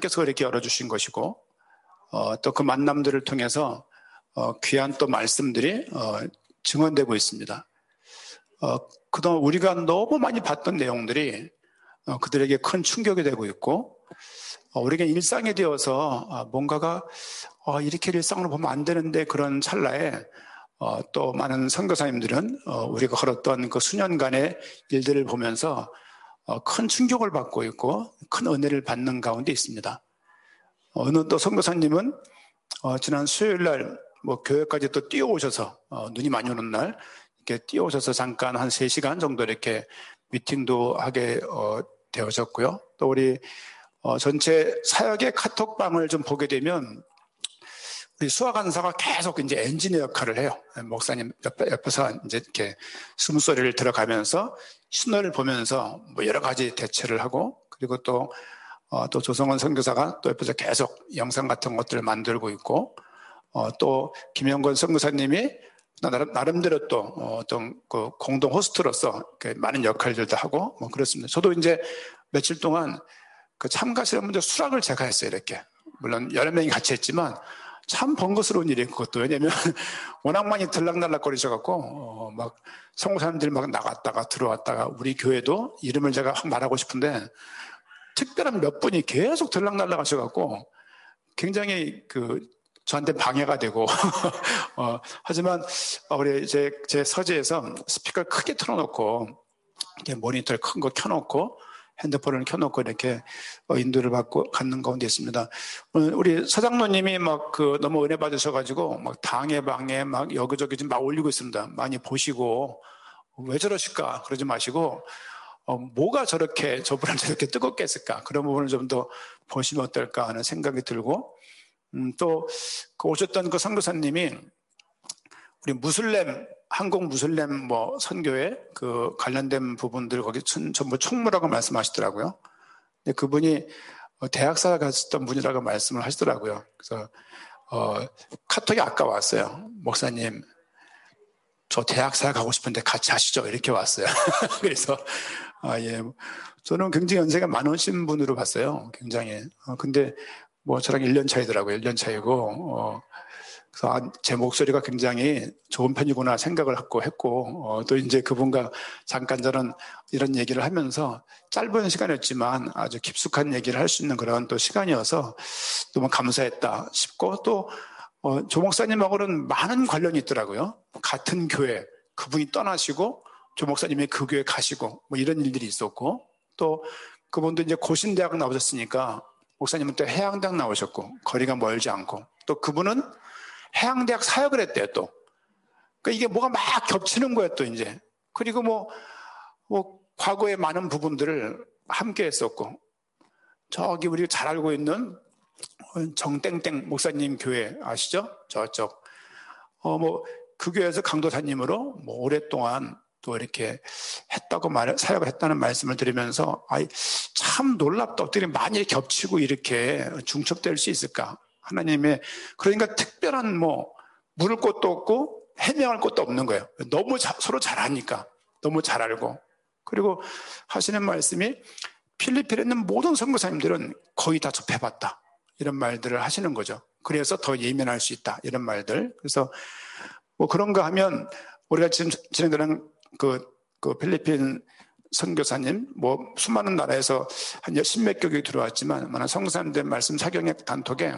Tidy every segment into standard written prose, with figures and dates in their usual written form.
하나님께서 그렇게 열어주신 것이고 또 그 만남들을 통해서 귀한 또 말씀들이 증언되고 있습니다. 그동안 우리가 너무 많이 봤던 내용들이 그들에게 큰 충격이 되고 있고 우리가 일상이 되어서 뭔가가 이렇게 일상으로 보면 안 되는데 그런 찰나에 또 많은 선교사님들은 우리가 걸었던 그 수년간의 일들을 보면서 큰 충격을 받고 있고 큰 은혜를 받는 가운데 있습니다. 어느 또 선교사님은 지난 수요일날 교회까지 또 뛰어오셔서 눈이 많이 오는 날 이렇게 뛰어오셔서 잠깐 한 3시간 정도 이렇게 미팅도 하게 되어졌고요. 또 우리 전체 사역의 카톡방을 좀 보게 되면 우리 수화간사가 계속 이제 엔지니어 역할을 해요. 목사님 옆에서 이제 이렇게 숨소리를 들어가면서 신호를 보면서 여러 가지 대처를 하고 그리고 또 조성원 선교사가 또 옆에서 계속 영상 같은 것들을 만들고 있고 또 김영건 선교사님이 나름대로 또 어떤 그 공동 호스트로서 많은 역할들도 하고 그렇습니다. 저도 이제 며칠 동안 그 참가하시는 분들 수락을 제가 했어요. 이렇게 물론 여러 명이 같이 했지만 참 번거스러운 일이에요. 그것도 왜냐면 워낙 많이 들락날락거리셔갖고 막 선교사님들이 막 나갔다가 들어왔다가 우리 교회도 이름을 제가 확 말하고 싶은데 특별한 몇 분이 계속 들락날락 하셔갖고 굉장히 저한테 방해가 되고 하지만 우리 제 서재에서 스피커를 크게 틀어놓고 이렇게 모니터를 큰 거 켜놓고 핸드폰을 켜놓고 이렇게 인도를 받고 갖는 가운데 있습니다. 우리 서장로님이 너무 은혜 받으셔가지고 당해방해 여기저기 좀 올리고 있습니다. 많이 보시고 왜 저러실까 그러지 마시고 뭐가 저분을 저렇게 뜨겁게 했을까 그런 부분을 좀 더 보시면 어떨까 하는 생각이 들고 또 오셨던 그 선교사님이 우리 한국 무슬림 선교에 관련된 부분들 거기 전부 총무라고 말씀하시더라고요. 근데 그분이 대학사 갔었던 분이라고 말씀을 하시더라고요. 그래서 카톡이 아까 왔어요. 목사님, 저 대학사 가고 싶은데 같이 하시죠. 이렇게 왔어요. 그래서 예, 저는 굉장히 연세가 많으신 분으로 봤어요. 굉장히. 근데 저랑 1년 차이더라고요. 1년 차이고 그래서 제 목소리가 굉장히 좋은 편이구나 생각을 했고 또 이제 그분과 잠깐 저는 이런 얘기를 하면서 짧은 시간이었지만 아주 깊숙한 얘기를 할 수 있는 그런 또 시간이어서 너무 감사했다 싶고 또 조 목사님하고는 많은 관련이 있더라고요. 같은 교회 그분이 떠나시고 조 목사님이 그 교회 가시고 이런 일들이 있었고 또 그분도 이제 고신대학 나오셨으니까 목사님은 또 해양대학 나오셨고 거리가 멀지 않고 또 그분은 해양대학 사역을 했대요, 또. 그러니까 이게 뭐가 막 겹치는 거예요, 또 이제. 그리고 과거의 많은 부분들을 함께 했었고, 저기 우리가 잘 알고 있는 정땡땡 목사님 교회 아시죠? 저쪽. 그 교회에서 강도사님으로 오랫동안 또 이렇게 사역을 했다는 말씀을 드리면서, 참 놀랍다. 어떻게 많이 겹치고 이렇게 중첩될 수 있을까? 하나님의 그러니까 특별한 물을 곳도 없고 해명할 곳도 없는 거예요. 너무 서로 잘 아니까 너무 잘 알고 그리고 하시는 말씀이 필리핀에 있는 모든 선교사님들은 거의 다 접해봤다 이런 말들을 하시는 거죠. 그래서 더 예민할 수 있다 이런 말들. 그래서 그런가 하면 우리가 지금 진행되는 그 필리핀 선교사님 수많은 나라에서 한 십몇 개국이 들어왔지만 많은 선교사님들 말씀 사경의 단톡에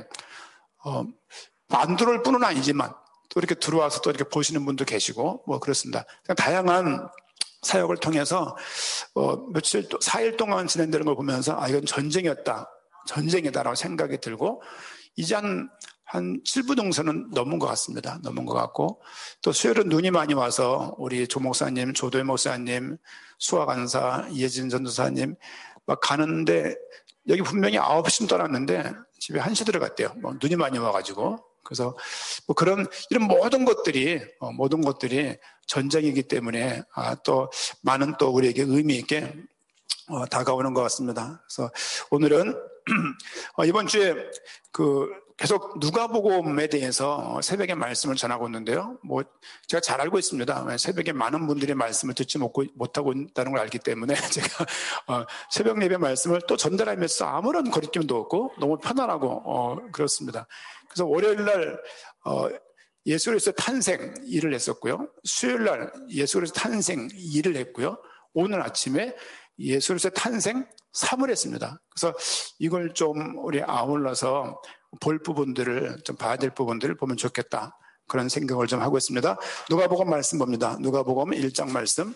안 들어올 뿐은 아니지만 또 이렇게 들어와서 또 이렇게 보시는 분도 계시고 그렇습니다. 다양한 사역을 통해서 4일 동안 진행되는 걸 보면서 이건 전쟁이다라고 생각이 들고 이제 한 7부 동선은 넘은 것 같습니다. 넘은 것 같고 또 수요일은 눈이 많이 와서 우리 조 목사님, 조도희 목사님, 수화간사, 이혜진 전도사님 막 가는데 여기 분명히 9시쯤 떠났는데 집에 1시 들어갔대요. 눈이 많이 와가지고. 그래서 이런 모든 것들이 전쟁이기 때문에 또 많은 또 우리에게 의미 있게 다가오는 것 같습니다. 그래서 오늘은 이번 주에 계속 누가복음에 대해서 새벽에 말씀을 전하고 있는데요. 제가 잘 알고 있습니다. 새벽에 많은 분들이 말씀을 듣지 못하고 있다는 걸 알기 때문에 제가 새벽 예배 말씀을 또 전달하면서 아무런 거리낌도 없고 너무 편안하고 그렇습니다. 그래서 월요일 날 예수 그리스도 탄생 일을 했었고요. 수요일 날 예수 그리스도 탄생 일을 했고요. 오늘 아침에 예수 그리스도 탄생 3을 했습니다. 그래서 이걸 좀 우리 아울러서 볼 부분들을 좀 봐야 될 부분들을 보면 좋겠다. 그런 생각을 좀 하고 있습니다. 누가복음 말씀 봅니다. 누가복음 1장 말씀.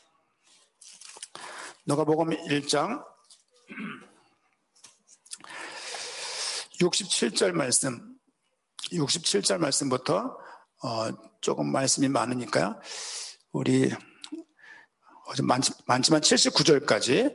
누가복음 1장 67절 말씀. 67절 말씀부터 조금 말씀이 많으니까요. 우리 많지만 79절까지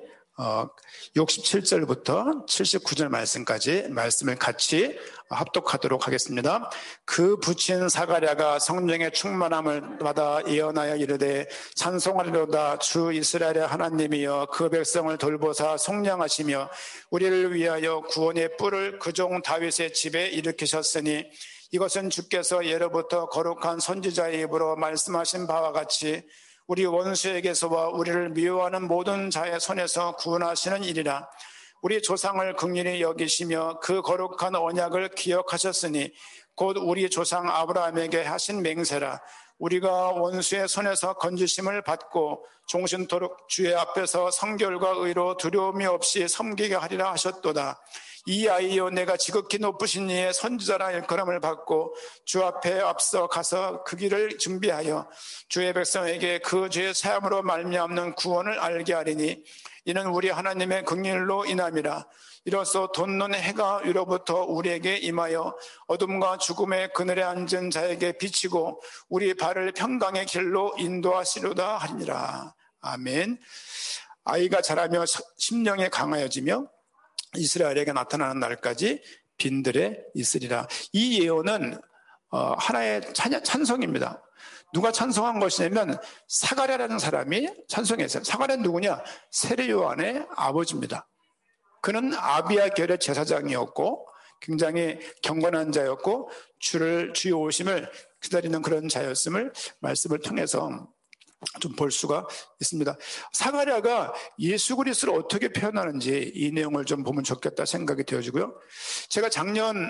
67절부터 79절 말씀까지 말씀을 같이 합독하도록 하겠습니다. 그 부친 사가랴가 성령의 충만함을 받아 예언하여 이르되 찬송하리로다. 주 이스라엘의 하나님이여 그 백성을 돌보사 속량하시며 우리를 위하여 구원의 뿔을 그 종 다윗의 집에 일으키셨으니 이것은 주께서 예로부터 거룩한 선지자의 입으로 말씀하신 바와 같이 우리 원수에게서와 우리를 미워하는 모든 자의 손에서 구원하시는 일이라. 우리 조상을 긍휼히 여기시며 그 거룩한 언약을 기억하셨으니 곧 우리 조상 아브라함에게 하신 맹세라. 우리가 원수의 손에서 건지심을 받고 종신토록 주의 앞에서 성결과 의로 두려움이 없이 섬기게 하리라 하셨도다. 이 아이여 내가 지극히 높으신 이의 선지자라 일컬음을 받고 주 앞에 앞서 가서 그 길을 준비하여 주의 백성에게 그 죄의 사함으로 말미암는 구원을 알게 하리니 이는 우리 하나님의 긍휼로 인함이라. 이로써 돋는 해가 위로부터 우리에게 임하여 어둠과 죽음의 그늘에 앉은 자에게 비치고 우리 발을 평강의 길로 인도하시려다 하니라. 아멘. 아이가 자라며 심령이 강하여지며 이스라엘에게 나타나는 날까지 빈들에 있으리라. 이 예언은 하나의 찬송입니다. 누가 찬송한 것이냐면 사가랴라는 사람이 찬송했어요. 사가랴는 누구냐? 세례 요한의 아버지입니다. 그는 아비야 결의 제사장이었고 굉장히 경건한 자였고 주의 오심을 기다리는 그런 자였음을 말씀을 통해서 좀 볼 수가 있습니다. 사가랴가 예수 그리스도를 어떻게 표현하는지 이 내용을 좀 보면 좋겠다 생각이 되어지고요. 제가 작년에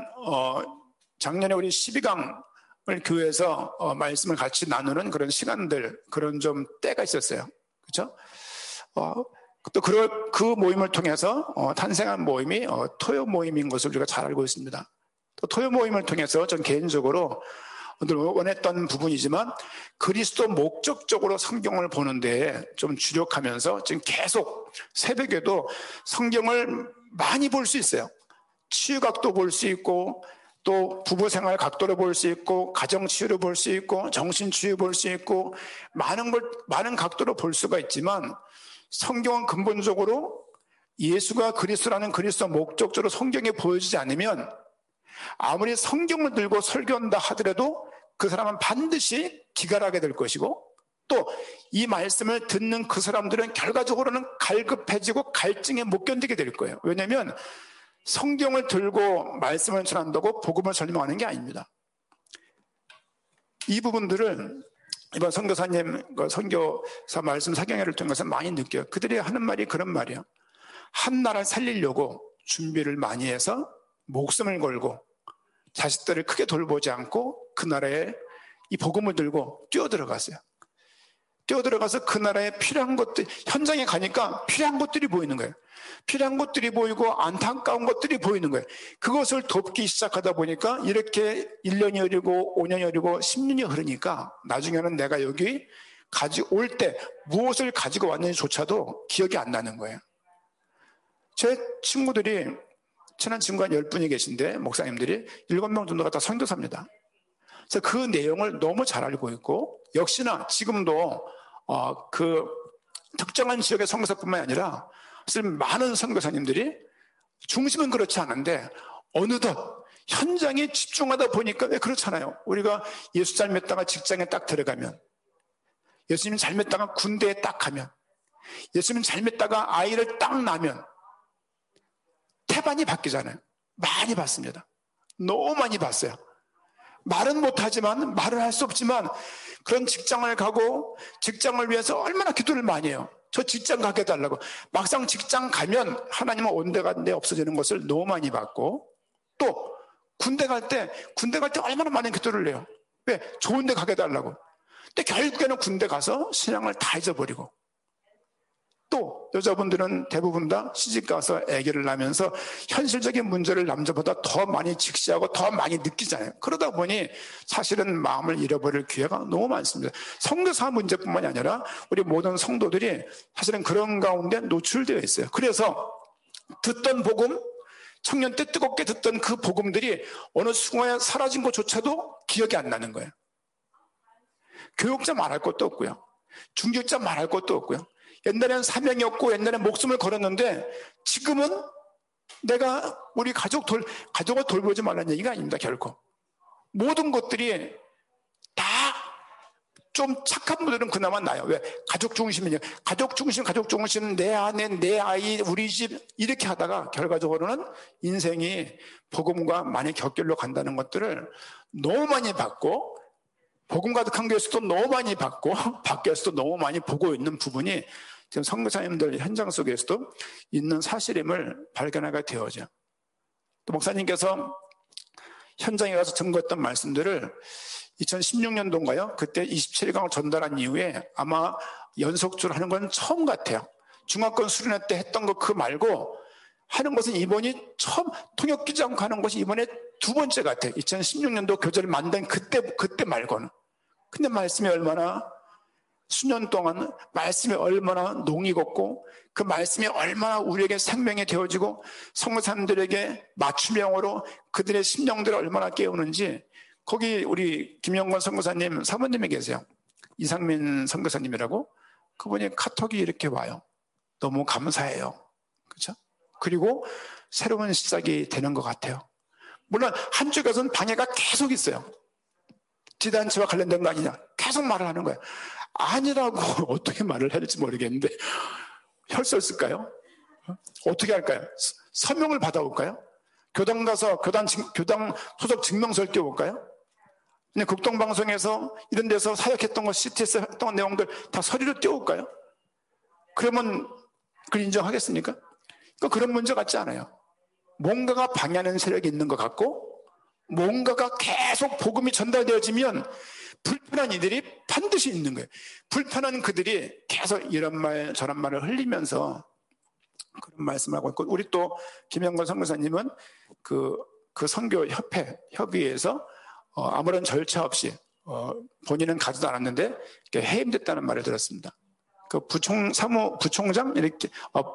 우리 12강을 교회에서 말씀을 같이 나누는 그런 시간들, 그런 좀 때가 있었어요. 그렇죠? 또 그 모임을 통해서 탄생한 모임이 토요 모임인 것을 우리가 잘 알고 있습니다. 또 토요 모임을 통해서 전 개인적으로 오늘 원했던 부분이지만 그리스도 목적적으로 성경을 보는데 좀 주력하면서 지금 계속 새벽에도 성경을 많이 볼 수 있어요. 치유각도 볼 수 있고 또 부부생활 각도로 볼 수 있고 가정치유로 볼 수 있고 정신치유 볼 수 있고 많은 각도로 볼 수가 있지만 성경은 근본적으로 예수가 그리스도라는 그리스도 목적적으로 성경에 보여지지 않으면 아무리 성경을 들고 설교한다 하더라도 그 사람은 반드시 기갈하게 될 것이고 또 이 말씀을 듣는 그 사람들은 결과적으로는 갈급해지고 갈증에 못 견디게 될 거예요. 왜냐하면 성경을 들고 말씀을 전한다고 복음을 설명하는 게 아닙니다. 이 부분들을 이번 선교사님 선교사 말씀 사경회를 통해서 많이 느껴요. 그들이 하는 말이 그런 말이에요. 한 나라 살리려고 준비를 많이 해서 목숨을 걸고 자식들을 크게 돌보지 않고 그 나라에 이 복음을 들고 뛰어들어갔어요. 뛰어들어가서 그 나라에 필요한 것들, 현장에 가니까 필요한 것들이 보이는 거예요. 필요한 것들이 보이고 안타까운 것들이 보이는 거예요. 그것을 돕기 시작하다 보니까 이렇게 1년이 흐르고 5년이 흐르고 10년이 흐르니까 나중에는 내가 여기 올 때 무엇을 가지고 왔는지조차도 기억이 안 나는 거예요. 제 친구들이 친한 친구가 10분이 계신데 목사님들이 7명 정도가 다 선교사입니다. 그래서 그 내용을 너무 잘 알고 있고 역시나 지금도 그 특정한 지역의 선교사뿐만 아니라 사실 많은 선교사님들이 중심은 그렇지 않은데 어느덧 현장에 집중하다 보니까 왜 그렇잖아요. 우리가 예수 잘 믿다가 직장에 딱 들어가면 예수님 잘 믿다가 군대에 딱 가면 예수님 잘 믿다가 아이를 딱 낳으면 태반이 바뀌잖아요. 많이 받습니다. 너무 많이 봤어요. 말은 못하지만, 말을 할 수 없지만 그런 직장을 가고 직장을 위해서 얼마나 기도를 많이 해요. 저 직장 가게 해달라고. 막상 직장 가면 하나님은 온데가 내 없어지는 것을 너무 많이 봤고, 또 군대 갈 때 얼마나 많은 기도를 해요. 왜? 좋은 데 가게 해달라고. 근데 결국에는 군대 가서 신앙을 다 잊어버리고, 또 여자분들은 대부분 다 시집가서 아기를 낳으면서 현실적인 문제를 남자보다 더 많이 직시하고 더 많이 느끼잖아요. 그러다 보니 사실은 마음을 잃어버릴 기회가 너무 많습니다. 선교사 문제뿐만이 아니라 우리 모든 성도들이 사실은 그런 가운데 노출되어 있어요. 그래서 듣던 복음, 청년 때 뜨겁게 듣던 그 복음들이 어느 순간에 사라진 것조차도 기억이 안 나는 거예요. 교육자 말할 것도 없고요. 중직자 말할 것도 없고요. 옛날에는 사명이었고 옛날에는 목숨을 걸었는데 지금은 내가 우리 가족을 돌보지 말라는 얘기가 아닙니다. 결코 모든 것들이 다 좀 착한 분들은 그나마 나아요. 왜? 가족 중심이냐. 가족 중심은 내 아내, 내 아이, 우리 집 이렇게 하다가 결과적으로는 인생이 복음과 많이 격결로 간다는 것들을 너무 많이 받고, 복음 가득한 교회에서도 너무 많이 받고 밖에서도 너무 많이 보고 있는 부분이 지금 선교사님들 현장 속에서도 있는 사실임을 발견하게 되어져. 또 목사님께서 현장에 가서 증거했던 말씀들을 2016년도인가요? 그때 27강을 전달한 이후에 아마 연속주로 하는 건 처음 같아요. 중화권 수련회 때 했던 거 그 말고 하는 것은 이번이 처음, 통역 끼지 않고 하는 것이 이번에 두 번째 같아요. 2016년도 교제를 만든 그때 말고는. 근데 말씀이 얼마나 수년 동안 말씀이 얼마나 농이 걷고 그 말씀이 얼마나 우리에게 생명이 되어지고 성도사님들에게 맞춤형으로 그들의 심령들을 얼마나 깨우는지, 거기 우리 김영권 선교사님 사모님이 계세요. 이상민 선교사님이라고. 그분이 카톡이 이렇게 와요. 너무 감사해요. 그렇죠? 그리고 새로운 시작이 되는 것 같아요. 물론 한쪽에서는 방해가 계속 있어요. 지단체와 관련된 거 아니냐 계속 말을 하는 거예요. 아니라고 어떻게 말을 해야 될지 모르겠는데 혈서 쓸까요? 어떻게 할까요? 서명을 받아올까요? 교당 가서 교당 소속 증명서를 띄워볼까요? 그냥 국동방송에서 이런 데서 사역했던 거, CT에서 했던 내용들 다 서류로 띄워올까요? 그러면 그걸 인정하겠습니까? 그런 문제 같지 않아요. 뭔가가 방해하는 세력이 있는 것 같고, 뭔가가 계속 복음이 전달되어지면 불편한 이들이 반드시 있는 거예요. 불편한 그들이 계속 이런 말 저런 말을 흘리면서 그런 말씀을 하고 있고, 우리 또 김영건 선교사님은 그 선교 협의회에서 아무런 절차 없이 본인은 가지도 않았는데 해임됐다는 말을 들었습니다. 그 부총장 이렇게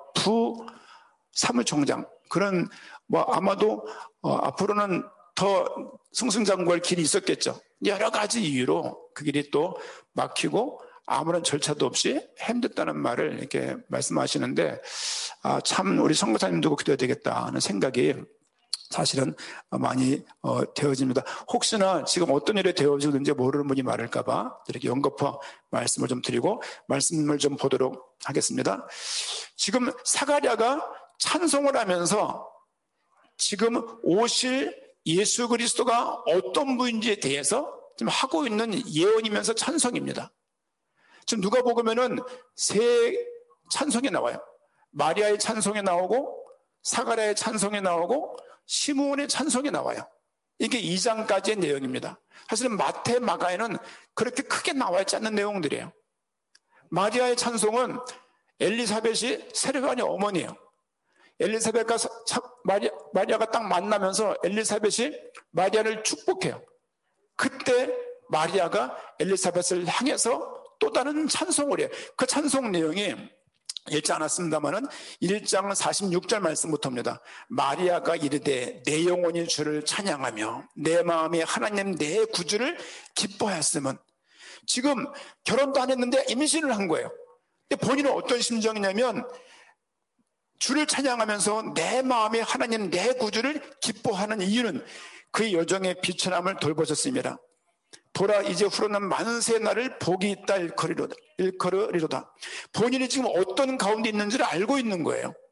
사무총장 그런 아마도 앞으로는 더 승승장구할 길이 있었겠죠. 여러 가지 이유로 그 길이 또 막히고 아무런 절차도 없이 해임됐다는 말을 이렇게 말씀하시는데, 참 우리 선교사님도 기도해야 되겠다는 생각이 사실은 많이 되어집니다. 혹시나 지금 어떤 일이 되어지는지 모르는 분이 많을까봐 이렇게 연거푸 말씀을 좀 드리고 말씀을 좀 보도록 하겠습니다. 지금 사가랴가 찬송을 하면서 지금 오실 예수 그리스도가 어떤 분인지에 대해서 지금 하고 있는 예언이면서 찬송입니다. 지금 누가복음에는 세 찬송이 나와요. 마리아의 찬송이 나오고 사가랴의 찬송이 나오고 시므온의 찬송이 나와요. 이게 2장까지의 내용입니다. 사실은 마태, 마가에는 그렇게 크게 나와 있지 않는 내용들이에요. 마리아의 찬송은 엘리사벳이 세례요한의 어머니예요. 엘리사벳과 마리아가 딱 만나면서 엘리사벳이 마리아를 축복해요. 그때 마리아가 엘리사벳을 향해서 또 다른 찬송을 해요. 그 찬송 내용이 읽지 않았습니다만은 1장 46절 말씀부터입니다. 마리아가 이르되 내 영혼이 주를 찬양하며 내 마음이 하나님 내 구주를 기뻐하였으면. 지금 결혼도 안 했는데 임신을 한 거예요. 근데 본인은 어떤 심정이냐면 주를 찬양하면서 내 마음이 하나님 내 구주를 기뻐하는 이유는 그의 여정의 비천함을 돌보셨습니다. 보라 이제 후로는 만세 날을 복이 있다 일컬으리로다. 본인이 지금 어떤 가운데 있는지를 알고 있는 거예요.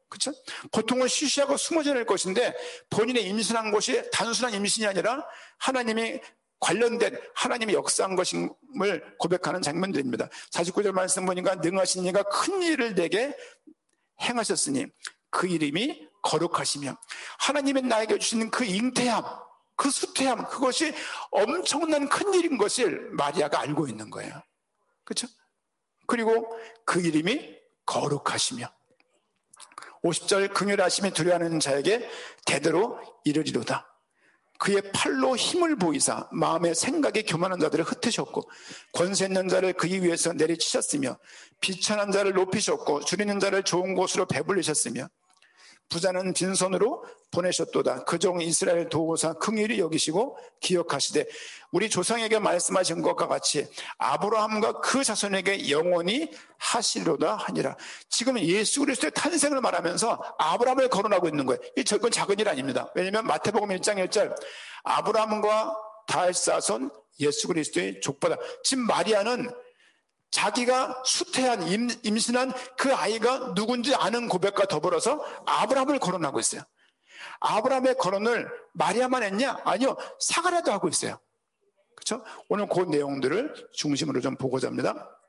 그렇죠? 보통은 쉬쉬하고 숨어 지낼 것인데 본인의 임신한 것이 단순한 임신이 아니라 하나님이 관련된 하나님이 역사한 것임을 고백하는 장면들입니다. 49절 말씀 보니까 능하신 이가 큰 일을 내게 행하셨으니 그 이름이 거룩하시며, 하나님이 나에게 주시는 그 잉태함, 그 수태함, 그것이 엄청난 큰 일인 것을 마리아가 알고 있는 거예요. 그렇죠? 그리고 그 이름이 거룩하시며, 50절 긍휼하심이 두려워하는 자에게 대대로 이르리로다. 그의 팔로 힘을 보이사 마음의 생각이 교만한 자들을 흩으셨고 권세 있는 자를 그의 위에서 내리치셨으며 비천한 자를 높이셨고 줄이는 자를 좋은 곳으로 배불리셨으며 부자는 빈손으로 보내셨도다. 그 종 이스라엘 도우사 긍휼히 여기시고 기억하시되 우리 조상에게 말씀하신 것과 같이 아브라함과 그 자손에게 영원히 하시리로다 하니라. 지금 예수 그리스도의 탄생을 말하면서 아브라함을 거론하고 있는 거예요. 이 절건 작은 일 아닙니다. 왜냐하면 마태복음 1장 1절 아브라함과 다윗 자손 예수 그리스도의 족보다. 지금 마리아는 자기가 수태한 임신한 그 아이가 누군지 아는 고백과 더불어서 아브라함을 거론하고 있어요. 아브라함의 거론을 마리아만 했냐? 아니요, 사가랴도 하고 있어요. 그렇죠? 오늘 그 내용들을 중심으로 좀 보고자 합니다.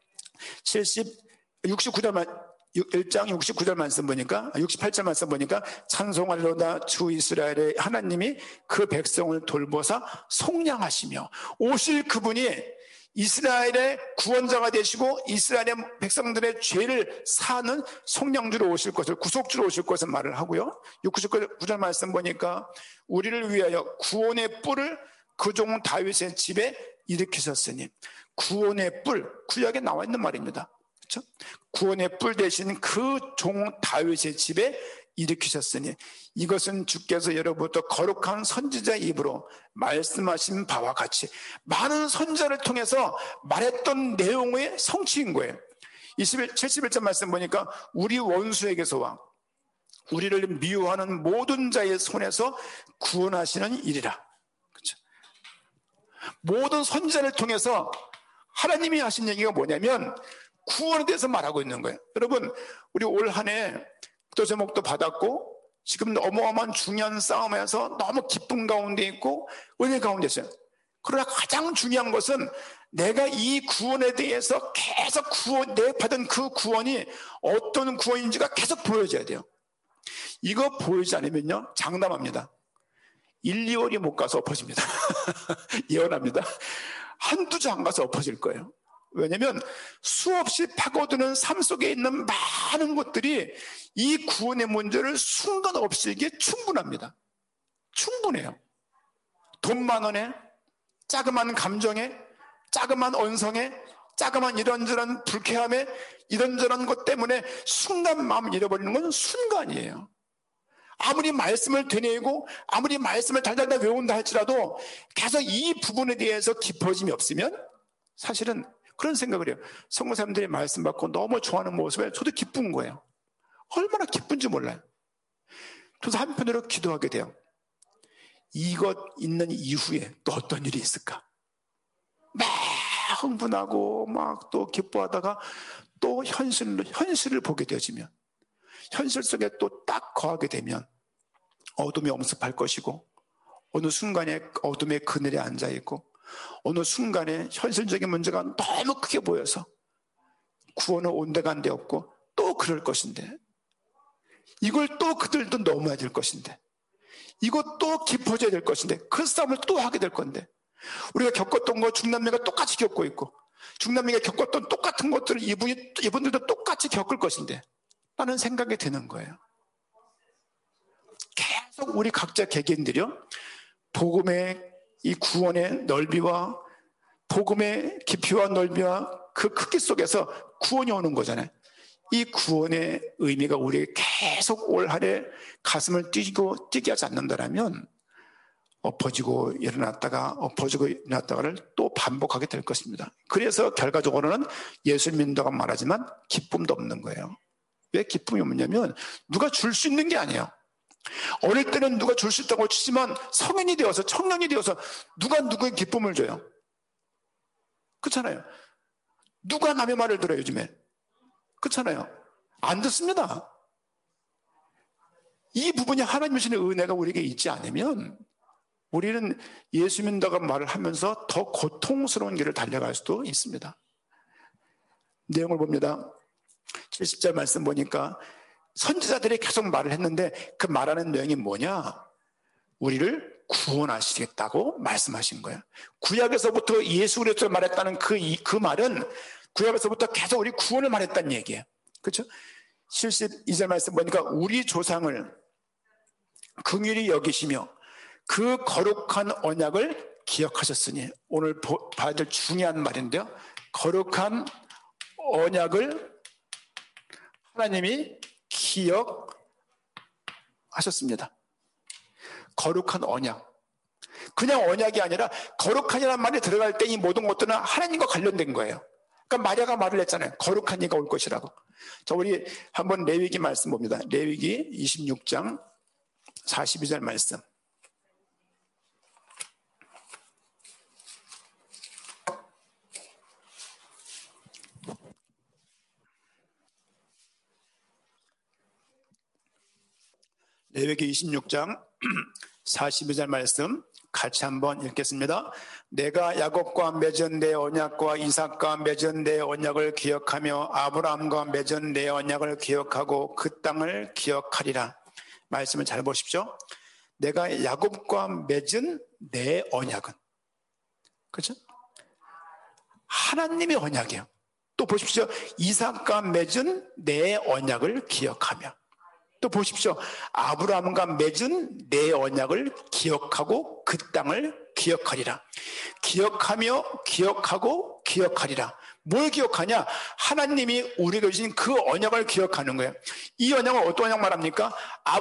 1장 69절 말씀 보니까 68절 말씀 보니까 찬송하리로다 주 이스라엘의 하나님이 그 백성을 돌보사 속량하시며, 오실 그분이 이스라엘의 구원자가 되시고 이스라엘의 백성들의 죄를 사는 속량주로 오실 것을, 구속주로 오실 것을 말을 하고요. 69절 말씀 보니까 우리를 위하여 구원의 뿔을 그 종 다윗의 집에 일으키셨으니, 구원의 뿔, 구약에 나와 있는 말입니다. 그렇죠? 구원의 뿔 대신 그 종 다윗의 집에 일으키셨으니 이것은 주께서 예로부터 거룩한 선지자의 입으로 말씀하신 바와 같이, 많은 선지자를 통해서 말했던 내용의 성취인 거예요. 71절 말씀 보니까 우리 원수에게서와 우리를 미워하는 모든 자의 손에서 구원하시는 일이라. 그렇죠? 모든 선지자를 통해서 하나님이 하신 얘기가 뭐냐면 구원에 대해서 말하고 있는 거예요. 여러분, 우리 올 한 해 또 제목도 받았고 지금 어마어마한 중요한 싸움에서 너무 기쁨 가운데 있고 은혜 가운데 있어요. 그러나 가장 중요한 것은 내가 이 구원에 대해서 계속 내 받은 그 구원이 어떤 구원인지가 계속 보여져야 돼요. 이거 보이지 않으면요, 장담합니다. 1, 2월이 못 가서 엎어집니다. 예언합니다. 한두 주 안 가서 엎어질 거예요. 왜냐하면 수없이 파고드는 삶 속에 있는 많은 것들이 이 구원의 문제를 순간 없애기에 충분합니다. 충분해요. 돈 많원에, 자그마한 감정에, 자그마한 언성에, 자그마한 이런저런 불쾌함에, 이런저런 것 때문에 순간 마음을 잃어버리는 건 순간이에요. 아무리 말씀을 되뇌이고 아무리 말씀을 달달달 외운다 할지라도 계속 이 부분에 대해서 깊어짐이 없으면 사실은 그런 생각을 해요. 성도사님들이 말씀 받고 너무 좋아하는 모습에 저도 기쁜 거예요. 얼마나 기쁜지 몰라요. 그래서 한편으로 기도하게 돼요. 이것 있는 이후에 또 어떤 일이 있을까? 막 흥분하고 막 또 기뻐하다가 또 현실을 보게 되어지면, 현실 속에 또 딱 거하게 되면 어둠이 엄습할 것이고, 어느 순간에 어둠의 그늘에 앉아있고, 어느 순간에 현실적인 문제가 너무 크게 보여서 구원은 온데간데 없고 또 그럴 것인데, 이걸 또 그들도 넘어야 될 것인데, 이것도 깊어져야 될 것인데, 그 싸움을 또 하게 될 건데, 우리가 겪었던 거 중남미가 똑같이 겪고 있고 중남미가 겪었던 똑같은 것들을 이분들도 똑같이 겪을 것인데 라는 생각이 드는 거예요. 계속 우리 각자 개개인들이요, 복음의 이 구원의 넓이와 복음의 깊이와 넓이와 그 크기 속에서 구원이 오는 거잖아요. 이 구원의 의미가 우리에게 계속 올 한해 가슴을 뛰게 하지 않는다면 엎어지고 일어났다가 엎어지고 일어났다가를 또 반복하게 될 것입니다. 그래서 결과적으로는 예수 믿는다고 말하지만 기쁨도 없는 거예요. 왜 기쁨이 없냐면 누가 줄 수 있는 게 아니에요. 어릴 때는 누가 줄 수 있다고 치지만 성인이 되어서, 청년이 되어서 누가 누구의 기쁨을 줘요? 그렇잖아요. 누가 남의 말을 들어요 요즘에? 그렇잖아요. 안 듣습니다. 이 부분이 하나님 주시는 은혜가 우리에게 있지 않으면 우리는 예수 믿는다고 말을 하면서 더 고통스러운 길을 달려갈 수도 있습니다. 내용을 봅니다. 70절 말씀 보니까 선지자들이 계속 말을 했는데 그 말하는 내용이 뭐냐? 우리를 구원하시겠다고 말씀하신 거예요. 구약에서부터 예수 그리스도를 말했다는 그 말은 구약에서부터 계속 우리 구원을 말했다는 얘기예요. 그렇죠? 72절 말씀 보니까 우리 조상을 긍휼히 여기시며 그 거룩한 언약을 기억하셨으니, 오늘 봐야 될 중요한 말인데요. 거룩한 언약을 하나님이 기억하셨습니다. 거룩한 언약. 그냥 언약이 아니라 거룩한이라는 말이 들어갈 때 이 모든 것들은 하나님과 관련된 거예요. 그러니까 마리아가 말을 했잖아요. 거룩한 이가 올 것이라고. 자, 우리 한번 레위기 말씀 봅니다. 레위기 26장 42절 말씀. 레위기 26장 42절 말씀 같이 한번 읽겠습니다. 내가 야곱과 맺은 내 언약과 이삭과 맺은 내 언약을 기억하며 아브라함과 맺은 내 언약을 기억하고 그 땅을 기억하리라. 말씀을 잘 보십시오. 내가 야곱과 맺은 내 언약은, 그렇죠? 하나님의 언약이에요. 또 보십시오. 이삭과 맺은 내 언약을 기억하며, 또 보십시오. 아브라함과 맺은 내 언약을 기억하고 그 땅을 기억하리라. 기억하며 기억하고 기억하리라. 뭘 기억하냐? 하나님이 우리에게 주신 그 언약을 기억하는 거예요. 이 언약은 어떤 언약 말합니까?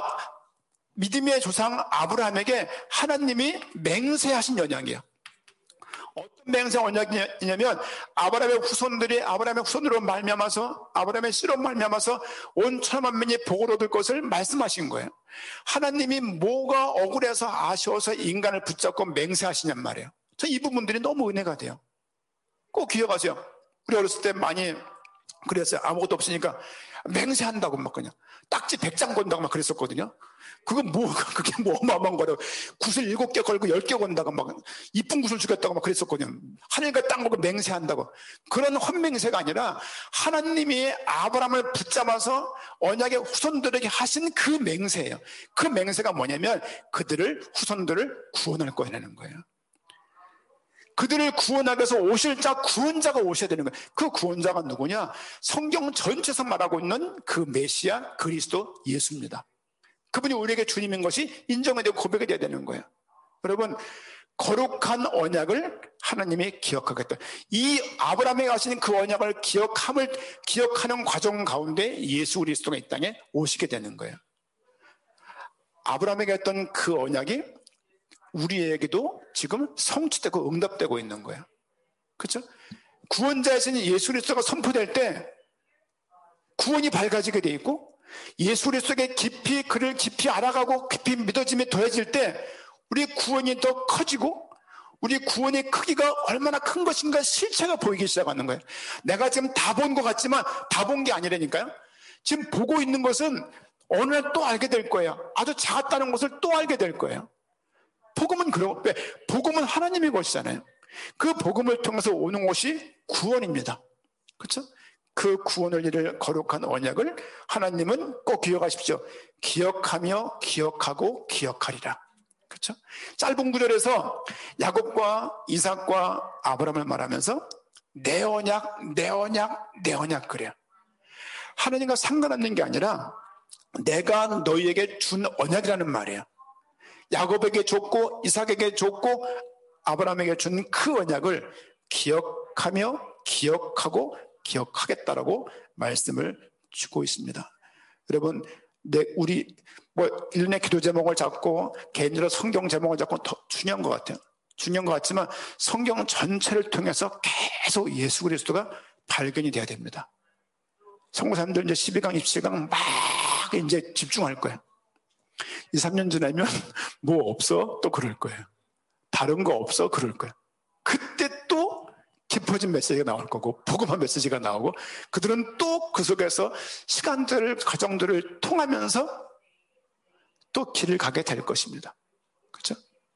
믿음의 조상 아브라함에게 하나님이 맹세하신 언약이에요. 어떤 맹세 언약이냐면 아브라함의 후손으로 말미암아서, 아브라함의 씨로 말미암아서 온 천만민이 복을 얻을 것을 말씀하신 거예요. 하나님이 뭐가 억울해서 아쉬워서 인간을 붙잡고 맹세하시냔 말이에요. 저 이 부분들이 너무 은혜가 돼요. 꼭 기억하세요. 우리 어렸을 때 많이 그랬어요. 아무것도 없으니까 맹세한다고 막 그냥 딱지 100장 건다고 막 그랬었거든요. 그게 뭐 어마어마한 거라고. 구슬 7개 걸고 10개 건다고 막 이쁜 구슬 주겠다고 막 그랬었거든요. 하늘과 땅 보고 맹세한다고. 그런 헛맹세가 아니라 하나님이 아브라함을 붙잡아서 언약의 후손들에게 하신 그 맹세예요. 그 맹세가 뭐냐면 후손들을 구원할 거라는 거예요. 그들을 구원하기 위해서 오실 구원자가 오셔야 되는 거예요. 그 구원자가 누구냐? 성경 전체에서 말하고 있는 그 메시아 그리스도 예수입니다. 그분이 우리에게 주님인 것이 인정이 되고 고백이 돼야 되는 거예요. 여러분, 거룩한 언약을 하나님이 기억하겠다. 이 아브라함에게 하신 그 언약을 기억하는 과정 가운데 예수 그리스도가 이 땅에 오시게 되는 거예요. 아브라함에게 했던 그 언약이 우리에게도 지금 성취되고 응답되고 있는 거예요. 그렇죠? 구원자이신 예수 그리스도가 선포될 때 구원이 밝아지게 돼 있고, 예수 그리스도에게 그를 깊이 알아가고 깊이 믿어짐이 더해질 때 우리 구원이 더 커지고, 우리 구원의 크기가 얼마나 큰 것인가 실체가 보이기 시작하는 거예요. 내가 지금 다 본 것 같지만 다 본 게 아니라니까요. 지금 보고 있는 것은 어느 날 또 알게 될 거예요. 아주 작았다는 것을 또 알게 될 거예요. 복음은 하나님의 것이잖아요. 그 복음을 통해서 오는 것이 구원입니다. 그렇죠? 그 구원을 이룰 거룩한 언약을 하나님은 꼭 기억하십시오. 기억하며 기억하고 기억하리라. 그렇죠? 짧은 구절에서 야곱과 이삭과 아브라함을 말하면서 내 언약, 내 언약, 내 언약 그래요. 하나님과 상관없는 게 아니라 내가 너희에게 준 언약이라는 말이에요. 야곱에게 줬고 이삭에게 줬고 아브라함에게 준 그 언약을 기억하며 기억하고 기억하겠다라고 말씀을 주고 있습니다. 여러분, 우리 일련의 기도 제목을 잡고 개인적으로 성경 제목을 잡고 더 중요한 것 같아요. 중요한 것 같지만 성경 전체를 통해서 계속 예수 그리스도가 발견이 돼야 됩니다. 성도사님들 이제 12강, 27강 막 이제 집중할 거예요. 2, 3년 지나면 뭐 없어? 또 그럴 거예요. 다른 거 없어? 그럴 거예요. 그때 또 깊어진 메시지가 나올 거고 복음화 메시지가 나오고 그들은 또 그 속에서 시간들을 과정들을 통하면서 또 길을 가게 될 것입니다. 그렇죠?